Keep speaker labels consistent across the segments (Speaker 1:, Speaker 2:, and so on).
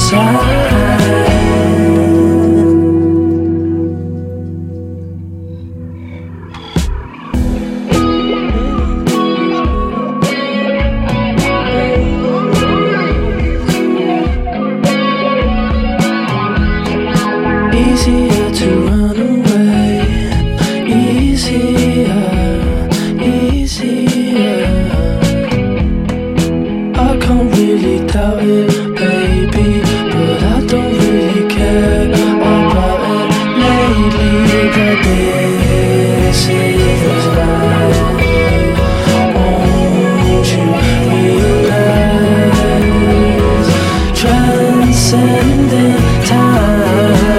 Speaker 1: Easier to run away, easier, easier. I can't really doubt it, baby, but I don't really care about it lately. But this is life. Won't you realize? Transcending time.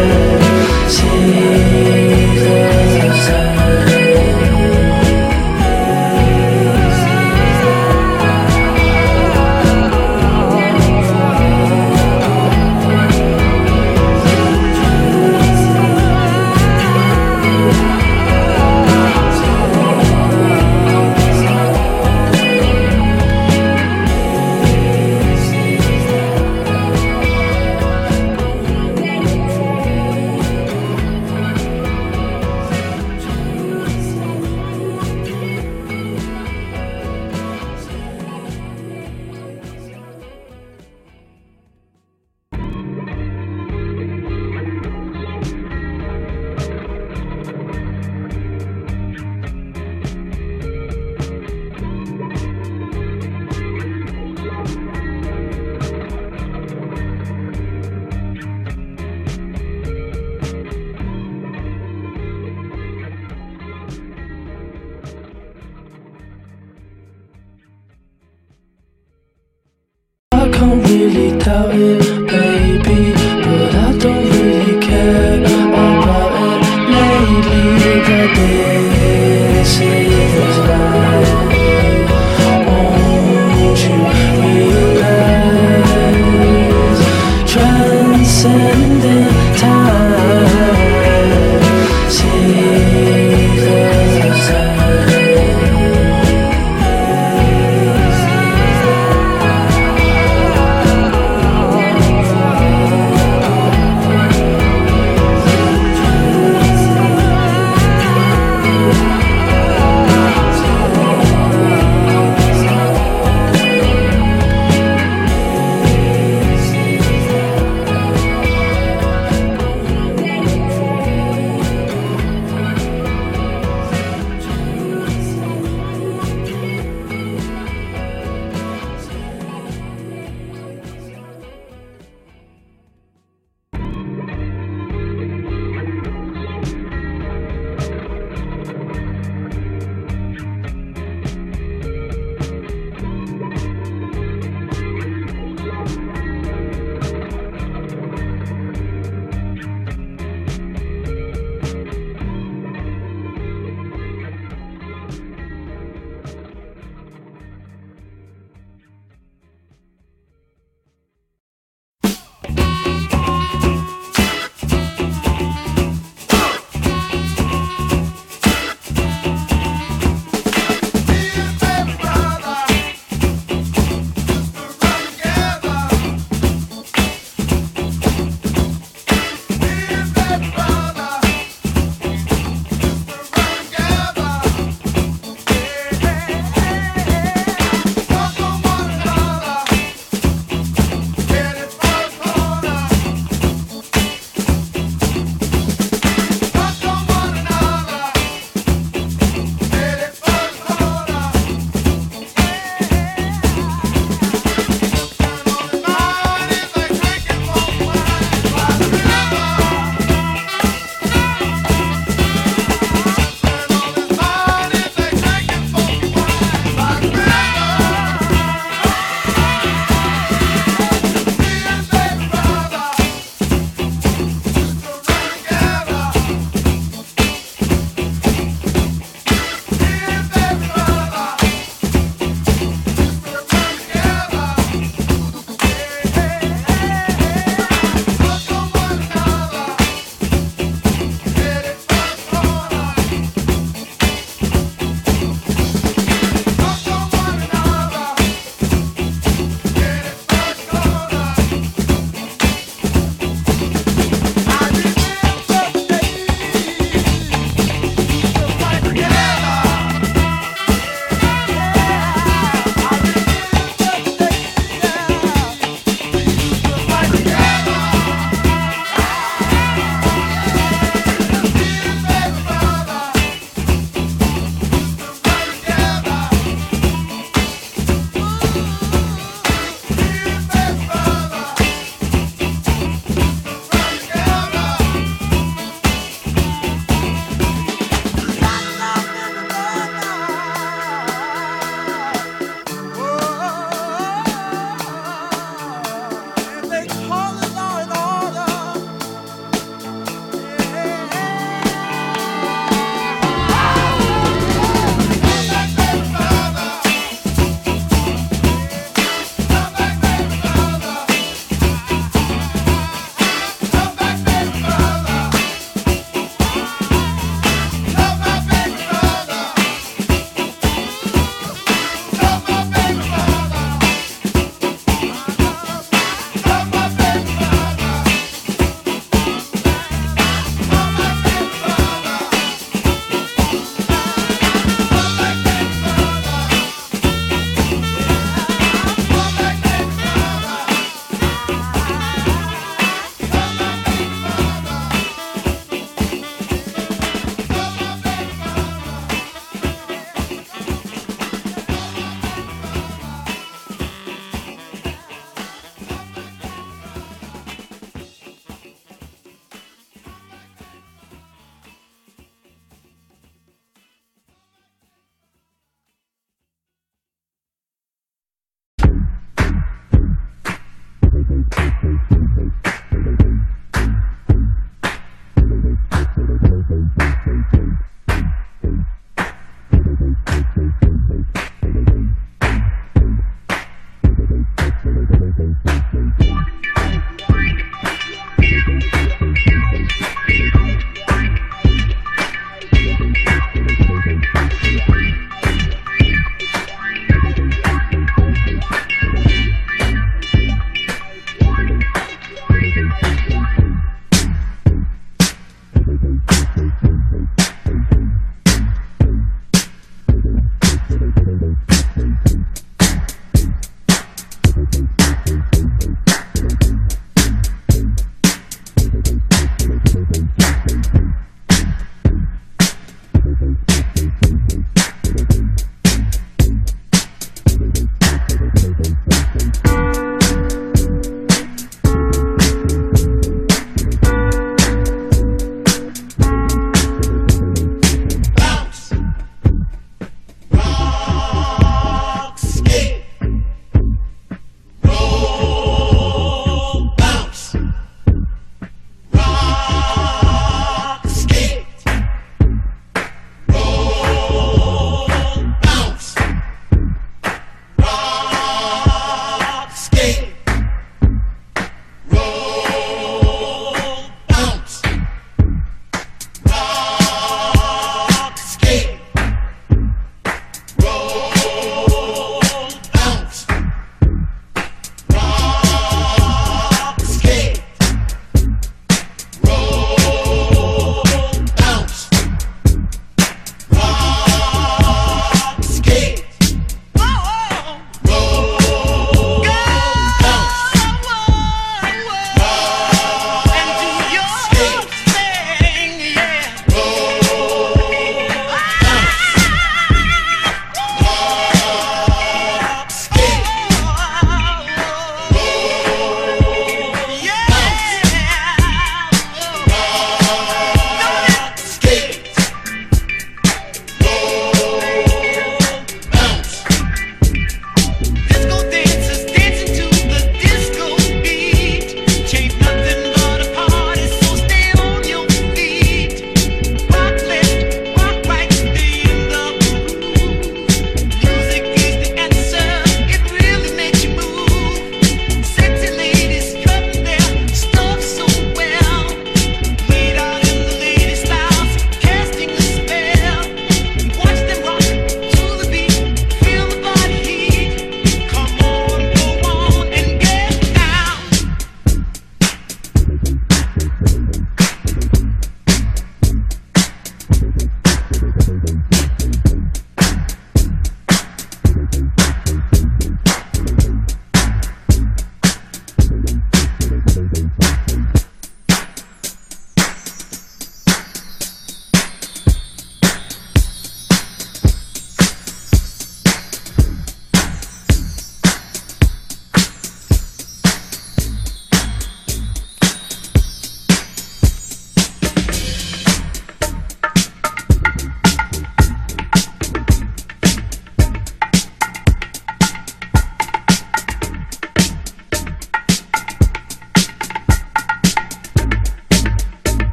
Speaker 1: I can't really doubt it, baby, but I don't really care about it lately. But this is life. Won't you realize? Transcending time. See the sign.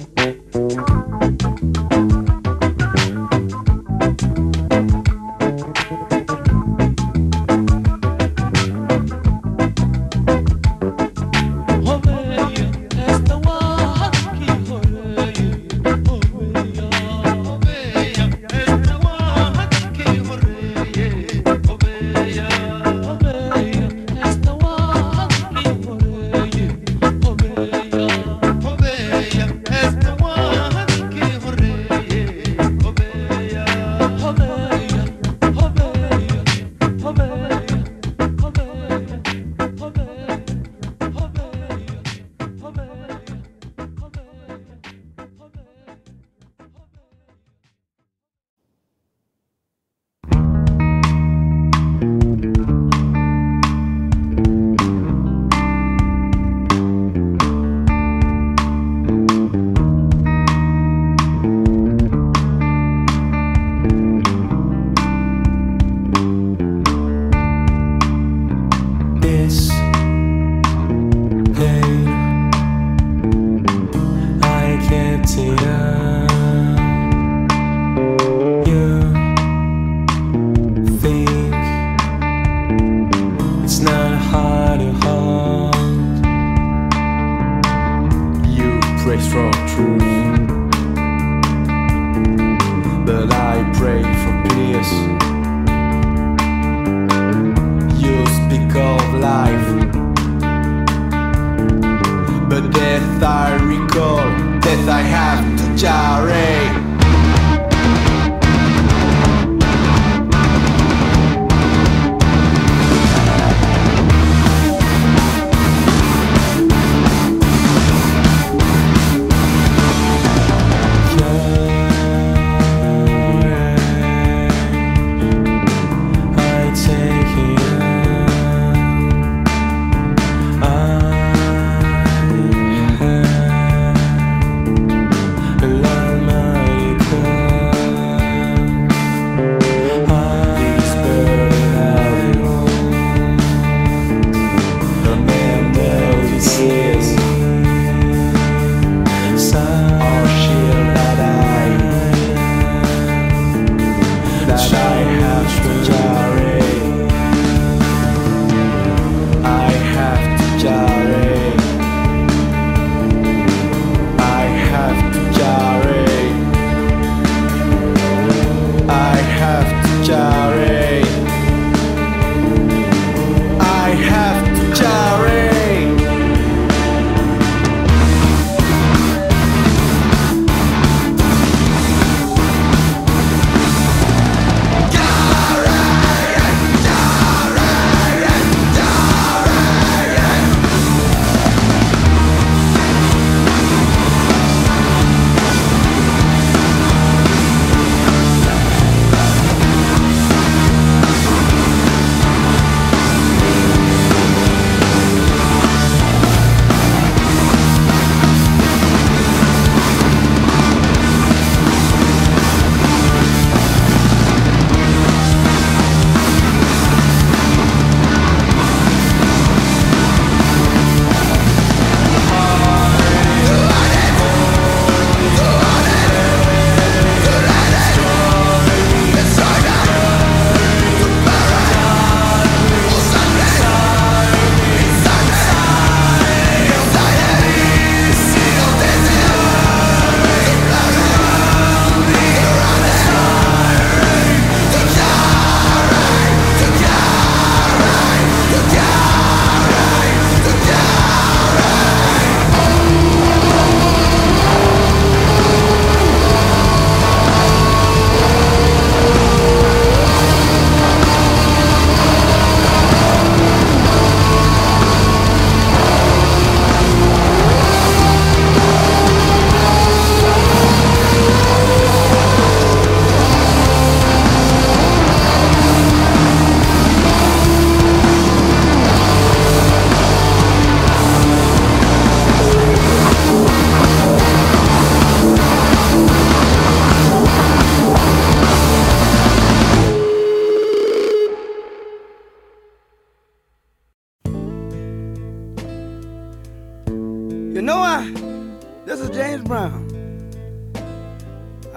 Speaker 1: Almighty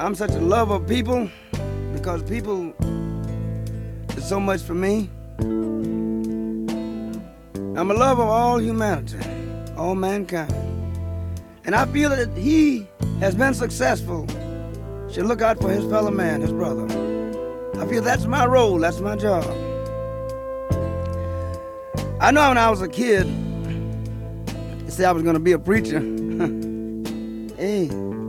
Speaker 2: I'm such a lover of people because people is so much for me. I'm a lover of all humanity, all mankind. And I feel that he has been successful should look out for his fellow man, his brother. I feel that's my role, that's my job. I know when I was a kid, they said I was going to be a preacher. Hey,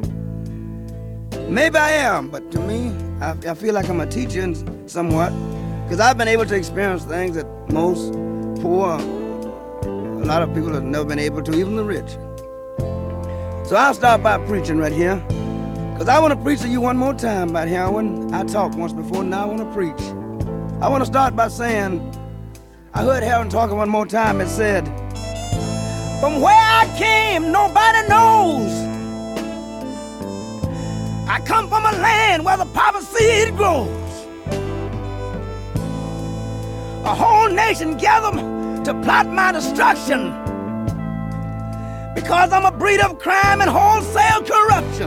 Speaker 2: maybe I am, but to me, I feel like I'm a teacher somewhat, because I've been able to experience things that most poor, a lot of people have never been able to, even the rich. So I'll start by preaching right here, because I want to preach to you one more time about heroin. I talked once before, now I want to preach. I want to start by saying, I heard Heron talking one more time. It said, from where I came, nobody knows. I come from a land where the poppy seed grows. A whole nation gathered to plot my destruction because I'm a breed of crime and wholesale corruption.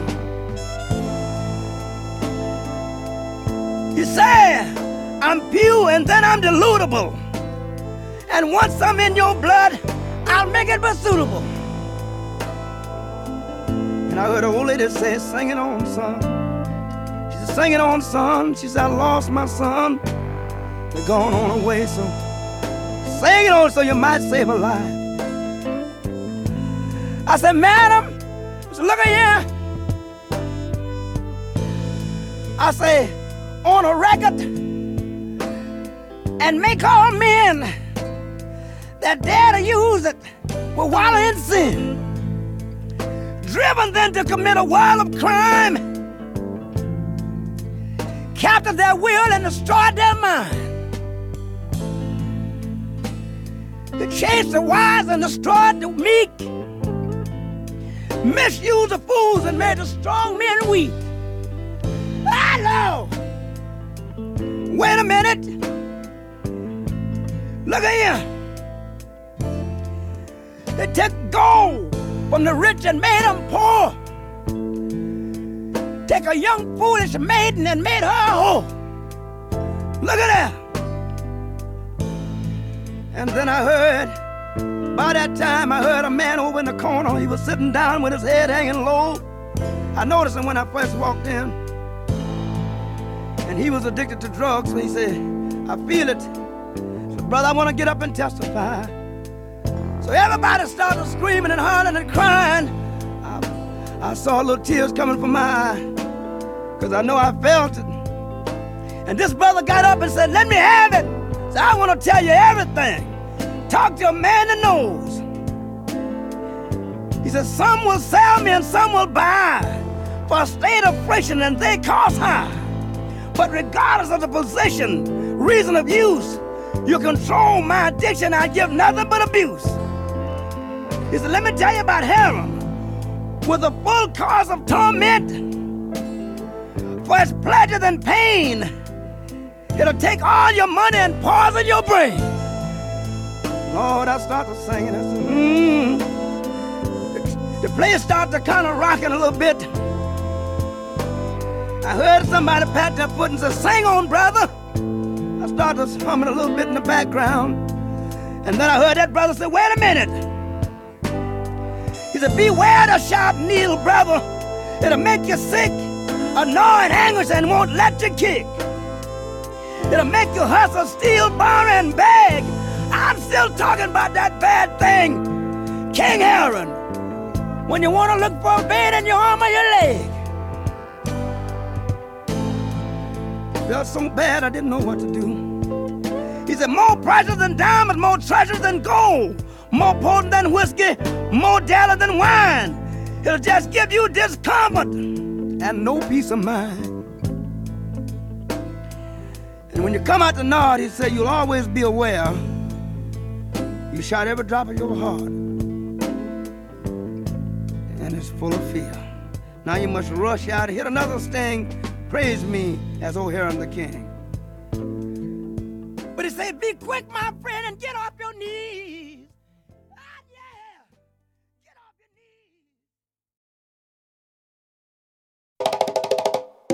Speaker 2: You say I'm pure and then I'm dilutable. And once I'm in your blood, I'll make it suitable. And I heard an old lady say, sing it on, son. She said, sing it on, son. She said, I lost my son. They're gone on away, so sing it on so you might save a life. I said, madam, I said, look at here. I say, on a record and make all men that dare to use it will wallow in sin, driven then to commit a world of crime, captive their will and destroyed their mind, to chase the wise and destroy the meek, misuse the fools and made the strong men weak. Hello! Wait a minute. Look at here. They took gold from the rich and made them poor. Take a young foolish maiden and made her a whore. Look at that. And then I heard, by that time I heard a man over in the corner. He was sitting down with his head hanging low. I noticed him when I first walked in. And he was addicted to drugs. So he said, I feel it. So, brother, I want to get up and testify. So everybody started screaming and hollering and crying. I saw little tears coming from my eye, because I know I felt it. And this brother got up and said, let me have it. So I want to tell you everything. Talk to a man that knows. He said, some will sell me and some will buy for a state of friction and they cost high. But regardless of the position, reason of use, you control my addiction, I give nothing but abuse. He said, let me tell you about heroin. With a full cause of torment, for its pleasure than pain, it'll take all your money and poison your brain. Lord, I started singing. I said, The place started to kind of rocking a little bit. I heard somebody pat their foot and say, sing on, brother. I started humming a little bit in the background. And then I heard that brother say, wait a minute. He said, beware the sharp needle, brother. It'll make you sick, annoy and anguish and won't let you kick. It'll make you hustle, steal, borrow, and beg. I'm still talking about that bad thing, King Heron. When you want to look for a vein in your arm or your leg. Felt so bad I didn't know what to do. He said, more precious than diamonds, more treasures than gold, more potent than whiskey, more deadly than wine. It'll just give you discomfort and no peace of mind. And when you come out the Nord, he said, you'll always be aware you shot every drop of your heart, and it's full of fear. Now you must rush out and hit another sting. Praise me as O Heron the King. But he said, be quick, my friend, and get off your knees. Ah, yeah. Get off your knees.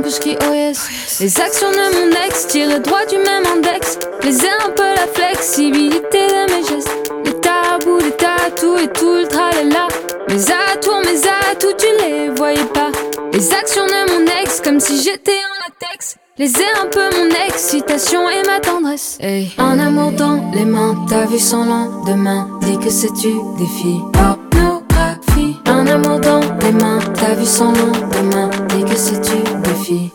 Speaker 3: je crie oh yes. Les actions de mon ex tirent droit du même index. Baiser un peu la flexibilité de mes gestes. Les tabous, les tatous et tout le tralala. Mes atouts, tu les voyais pas. Les actions de mon ex, comme si j'étais en latex. Léser un peu mon excitation et ma tendresse. Hey. Un amour dans les mains, t'as vu son lendemain. Dis que c'est du défi. Pornographie. Un amour dans les mains, t'as vu son lendemain. Dis que c'est du défi.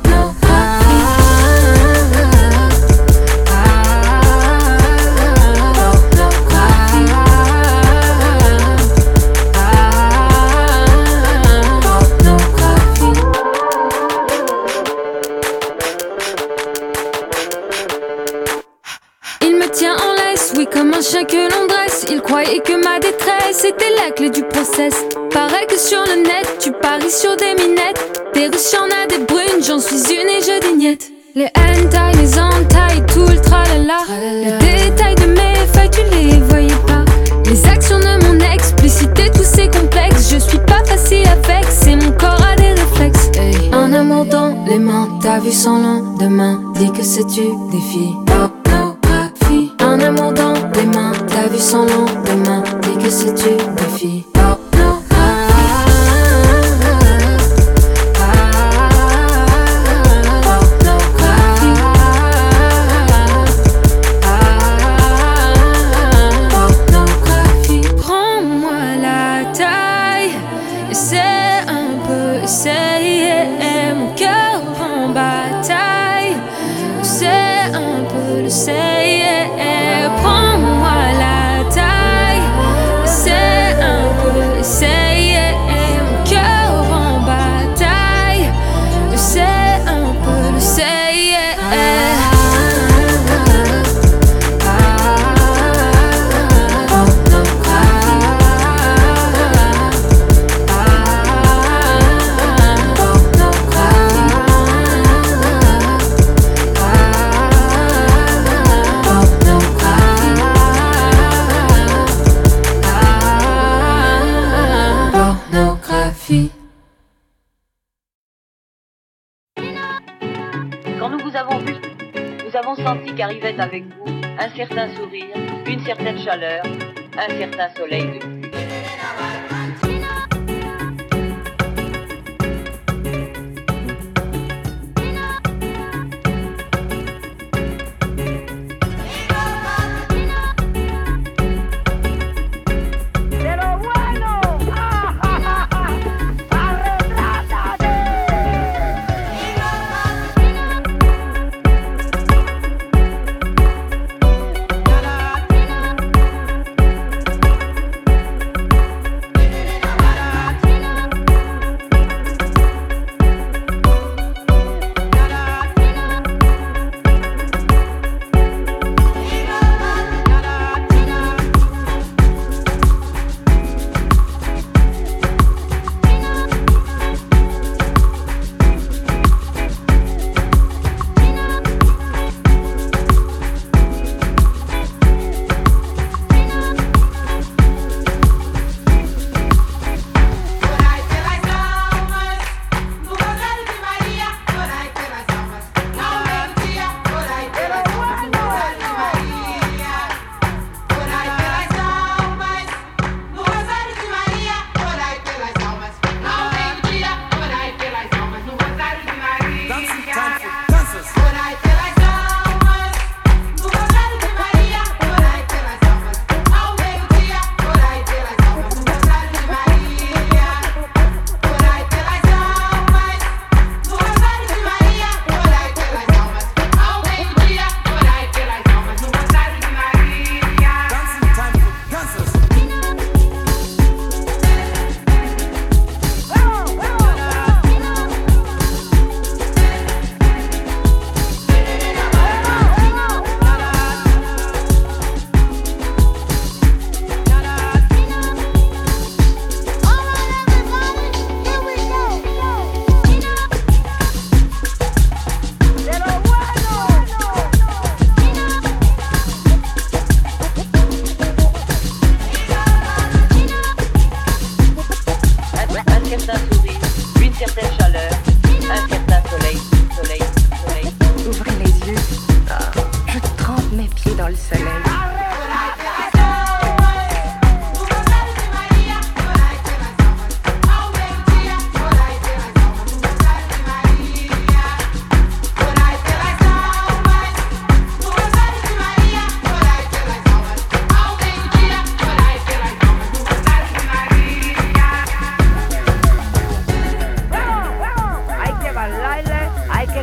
Speaker 3: Comme un chien que l'on dresse, il croyait que ma détresse était la clé du process. Pareil que sur le net, tu paries sur des minettes. Des Russes, y'en a des brunes, j'en suis une et je déniette. Les hentai, les entailles, tout le tralala. Les détails de mes failles, tu les voyais pas. Les actions de mon explicité, tous ces complexes. Je suis pas facile avec, c'est mon corps a des réflexes. Hey. Un amour dans les mains, t'as vu son lendemain. Dis que c'est du défi. Un amour dans les mains, t'as vu son lendemain. Dis que c'est du défi. Prends-moi la taille, essaie un peu, essaye. Mon cœur en bataille, c'est un peu le say. Prends-moi la taille, c'est un peu essayer. Mon cœur en bataille, c'est un peu le say.
Speaker 4: Quand nous vous avons vu, nous avons senti qu'arrivait avec vous un certain sourire, une certaine chaleur, un certain soleil de pluie.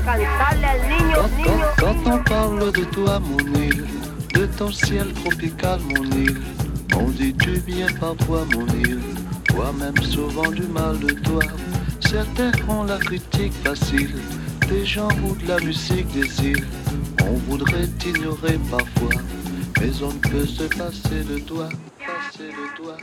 Speaker 5: cantarle al niño,
Speaker 6: Quand on parle de toi, mon île, de ton ciel tropical, mon île, on dit du bien parfois, mon île, toi-même souvent du mal de toi. Certains ont la critique facile, des gens ou de la musique des îles. On voudrait t'ignorer parfois, mais on ne peut se passer de toi, passer de toi.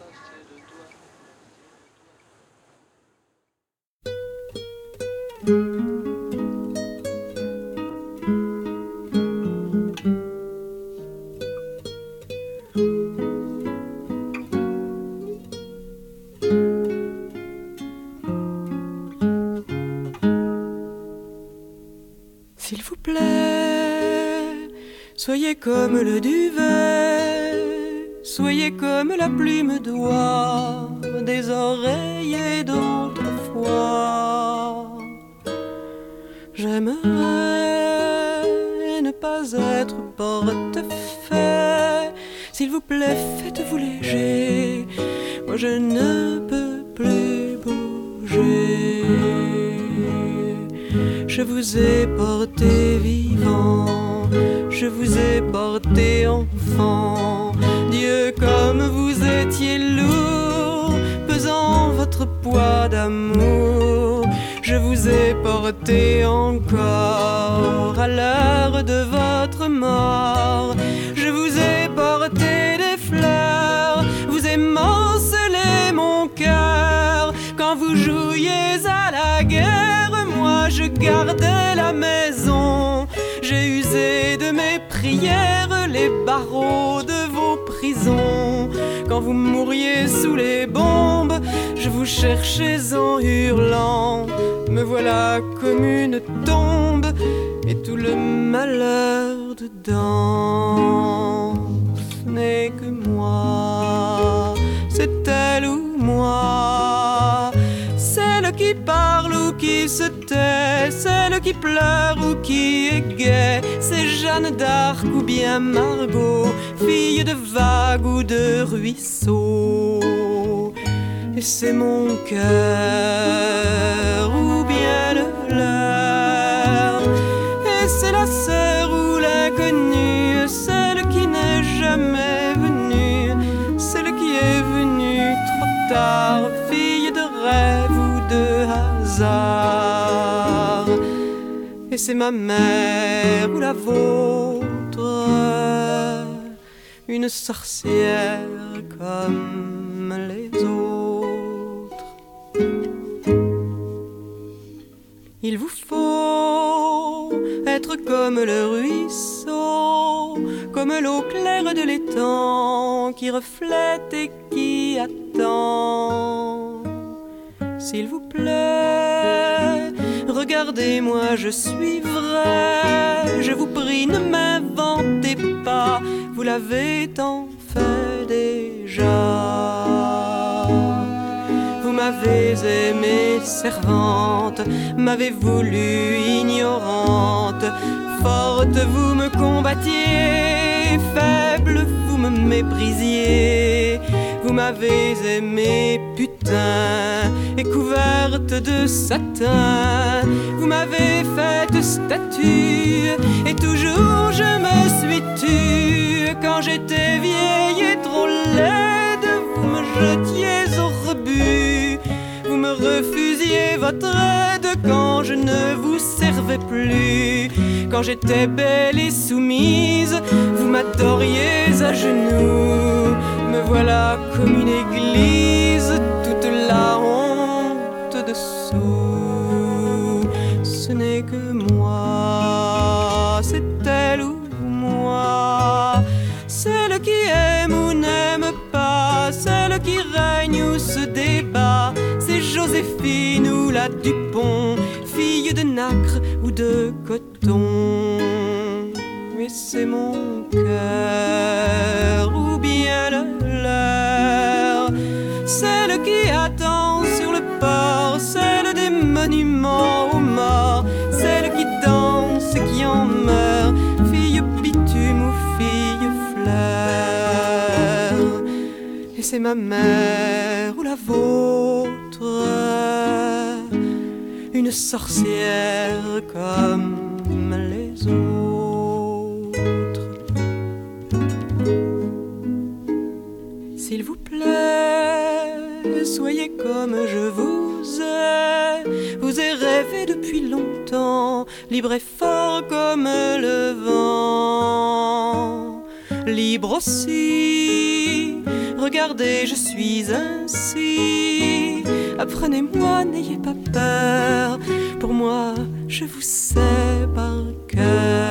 Speaker 7: S'il vous plaît, soyez comme le duvet, soyez comme la plume d'oie des oreillers d'autrefois. J'aimerais ne pas être portefaix. S'il vous plaît, faites-vous léger, moi je ne peux plus bouger. Je vous ai porté vivant, je vous ai porté enfant. Dieu, comme vous étiez lourd, pesant votre poids d'amour. Je vous ai porté encore à l'heure de votre mort. Je vous ai porté des fleurs, vous émancelez mon cœur. Quand vous jouiez à la guerre, moi je gardais la maison. J'ai usé de mes prières les barreaux de vos prisons. Quand vous mouriez sous les bombes, je vous cherchais en hurlant. Me voilà comme une tombe et tout le malheur dedans. Ce n'est que moi, c'est elle ou moi, celle qui parle ou qui se tait, celle qui pleure ou qui est gaie. C'est Jeanne d'Arc ou bien Margot, fille de vagues ou de ruisseaux. Et c'est mon cœur ou bien le leur, et c'est la sœur ou l'inconnue, celle qui n'est jamais venue, celle qui est venue trop tard, fille de rêve ou de hasard. Et c'est ma mère ou la vôtre, une sorcière comme les autres. Il vous faut être comme le ruisseau, comme l'eau claire de l'étang qui reflète et qui attend. S'il vous plaît, regardez-moi, je suis vrai. Je vous prie, ne m'inventez pas, vous l'avez tant fait déjà. Vous m'avez aimée servante, m'avez voulu ignorante. Forte, vous me combattiez, faible, vous me méprisiez. Vous m'avez aimée putain et couverte de satin. Vous m'avez faite statue et toujours je me suis tue. Quand j'étais vieille et trop laide, vous me jetiez au rebut. Vous me refusiez votre aide quand je ne vous servais plus. Quand j'étais belle et soumise, vous m'adoriez à genoux. Me voilà comme une église, toute la honte dessous. Ce n'est que moi, c'est elle ou moi, celle qui aime ou n'aime pas, celle qui règne ou se débat. C'est Joséphine ou la Dupont, fille de nacre ou de coton. Mais c'est mon cœur ou bien le leur, celle qui attend sur le port, celle des monuments aux morts, celle qui danse et qui en meurt, fille bitume ou fille fleur. Et c'est ma mère ou la vôtre, une une sorcière comme les autres. S'il vous plaît, soyez comme je vous ai rêvé depuis longtemps, libre et fort comme le vent. Libre aussi, regardez, je suis ainsi. Apprenez-moi, n'ayez pas peur, pour moi, je vous sais par cœur.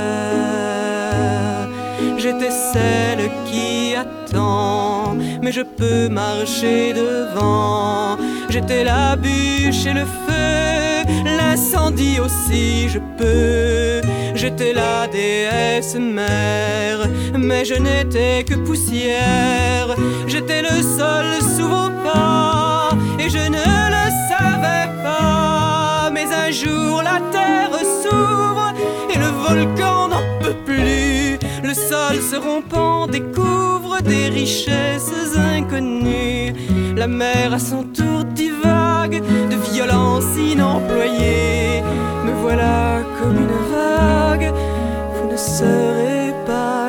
Speaker 7: J'étais celle qui attend, mais je peux marcher devant. J'étais la bûche et le feu, l'incendie aussi je peux. J'étais la déesse mère, mais je n'étais que poussière. J'étais le sol sous vos pas, et je ne le savais pas. Mais un jour la terre s'ouvre, et le volcan n'en peut plus. Le sol se rompant découvre des richesses inconnues. La mer à son tour divague de violence inemployée. Me voilà comme une vague, vous ne serez pas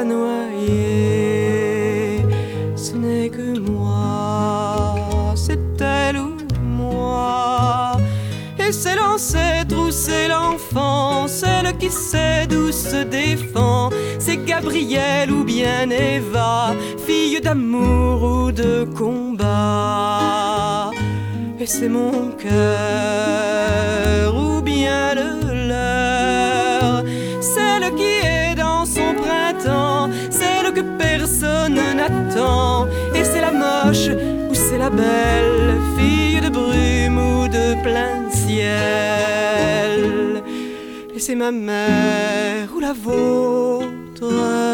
Speaker 7: noyé. Ce n'est que moi, c'est elle ou moi. Et c'est l'ancêtre ou c'est l'enfant, celle qui sait d'où se défend. C'est Gabrielle ou bien Eva, fille d'amour ou de combat. Et c'est mon cœur ou bien le leur, celle qui est dans son printemps, celle que personne n'attend. Et c'est la moche ou c'est la belle, fille de brume ou de plein ciel. Et c'est ma mère ou la vôtre,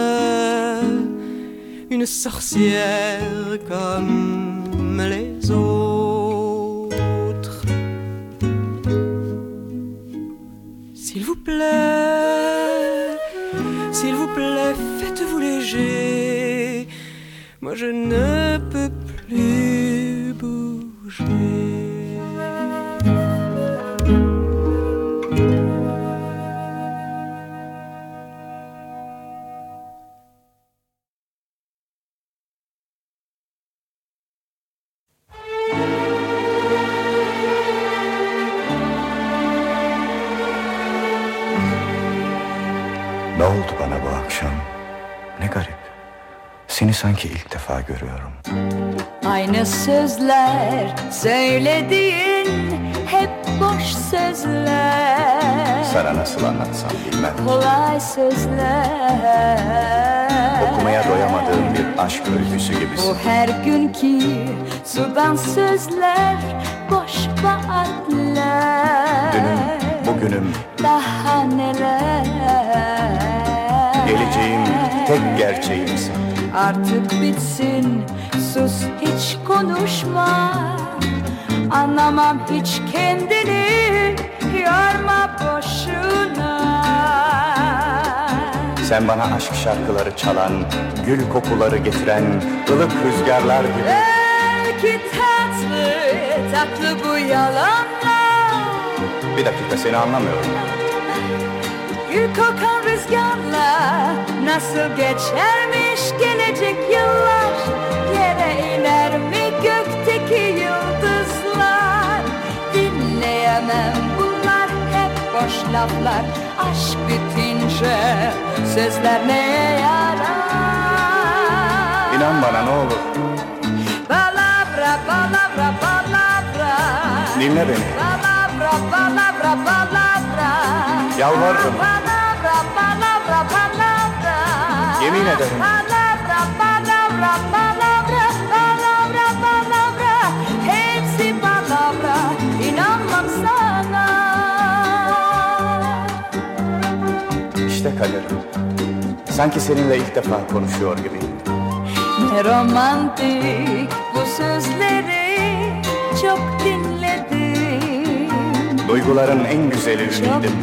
Speaker 7: une sorcière comme les autres. S'il vous plaît, faites-vous léger. Moi je ne peux plus bouger.
Speaker 5: Ne oldu bana bu akşam? Ne garip. Seni sanki ilk defa görüyorum.
Speaker 8: Aynı sözler söylediğin hep boş sözler.
Speaker 5: Sana nasıl anlatsam bilmem.
Speaker 8: Kolay sözler.
Speaker 5: Okumaya doyamadığım bir aşk öyküsü gibisin.
Speaker 8: Bu her günkü sudan sözler boş vaatler.
Speaker 5: Dünüm, bugünüm,
Speaker 8: daha neler.
Speaker 5: geleceğim, tek gerçeğimsin.
Speaker 8: Artık bitsin, sus hiç konuşma. Anlamam hiç kendini, yorma boşuna.
Speaker 5: Sen bana aşk şarkıları çalan, gül kokuları getiren ılık rüzgarlar gibi.
Speaker 8: Belki tatlı, tatlı bu yalanlar.
Speaker 5: Bir dakika, seni anlamıyorum.
Speaker 8: Gül kokan rüzgarla nasıl geçermiş gelecek yıllar. Yere iner mi gökteki yıldızlar. Dinleyemem, bunlar hep boş laflar. Aşk bitince sözler neye yarar?
Speaker 5: İnan bana ne olur.
Speaker 8: Palavra, palavra, palavra.
Speaker 5: Dinle beni.
Speaker 8: Palavra, palavra, palavra.
Speaker 5: Yalvarırım.
Speaker 8: Palavra, palavra, palavra.
Speaker 5: Yemin ederim.
Speaker 8: Palavra, palavra, palavra. Palavra, palavra. Hepsi palavra. İnanmam sana.
Speaker 5: İşte kaderim. Sanki seninle ilk defa konuşuyor gibiyim.
Speaker 8: Ne romantik bu sözleri çok dinledim.
Speaker 5: Duyguların en güzeli
Speaker 8: Çok
Speaker 5: ümidim.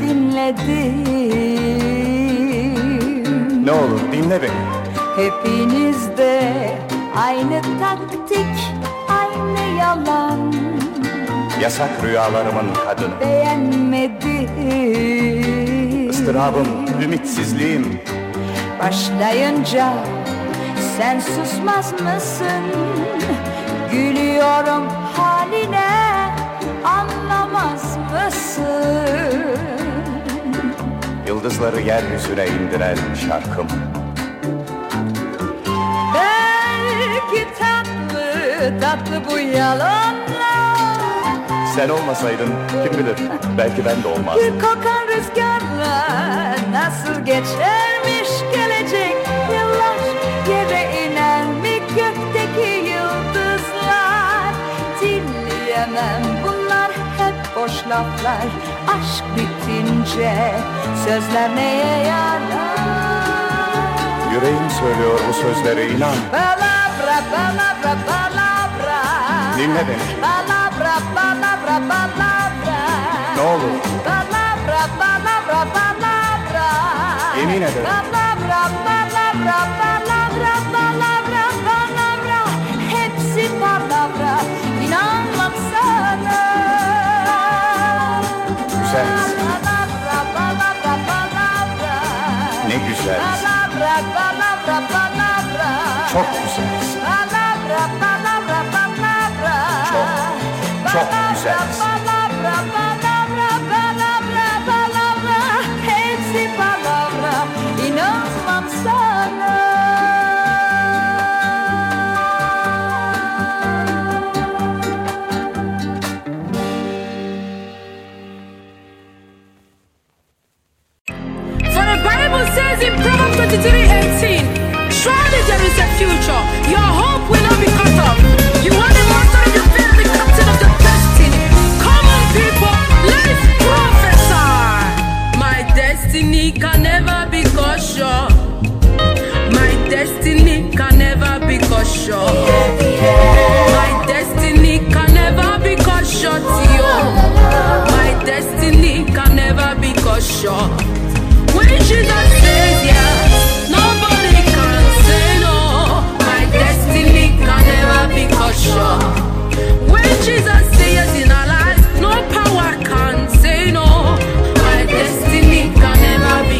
Speaker 8: dinledim.
Speaker 5: Ne olur dinle beni.
Speaker 8: Hepinizde aynı taktik, aynı yalan.
Speaker 5: Yasak rüyalarımın kadını.
Speaker 8: Beğenmedim.
Speaker 5: Istırabım, ümitsizliğim.
Speaker 8: Başlayınca sen susmaz mısın? Gülüyorum haline, anlamaz mısın?
Speaker 5: Yıldızları yeryüzüne indiren şarkım.
Speaker 8: Belki tatlı tatlı bu yalanlar.
Speaker 5: Sen olmasaydın kim bilir, belki ben de olmazdım.
Speaker 8: Gül kokan rüzgarlar nasıl geçermiş gelecek yıllar. Yere iner mi gökteki yıldızlar? Dinleyemem, bunlar hep boş laflar. Aşk bitince sözler neye yarar?
Speaker 5: Yüreğim söylüyor bu sözlere, inan.
Speaker 8: Palavra, palavra, palavra.
Speaker 5: Dinle beni.
Speaker 8: Palavra, palavra, palavra.
Speaker 5: Ne olur.
Speaker 8: Palavra, palavra, palavra.
Speaker 5: Yemin ederim.
Speaker 8: Palavra, palavra, palavra, palavra, palavra. Hepsi palavra. İnanmam sana.
Speaker 5: Güzelsin.
Speaker 8: Palavra, palavra, palavra.
Speaker 5: Ne güzelsin.
Speaker 8: Palavra, palavra, palavra.
Speaker 5: Çok güzelsin.
Speaker 8: Palavra, palavra, palavra.
Speaker 5: Çok güzelsin.
Speaker 8: Palavra, palavra, palavra, palavra. Hepsi palavra. İnanmam sana.
Speaker 9: For the Bible says in Proverbs 23:18, surely there is a future. Your hope will not be cut off. You are the master of the field, the captain of the destiny. Come on, people, let's prophesy. My destiny can never be cut short. My destiny can never be cut short. My destiny can never be cut short, yo. My destiny can never be cut short. When Jesus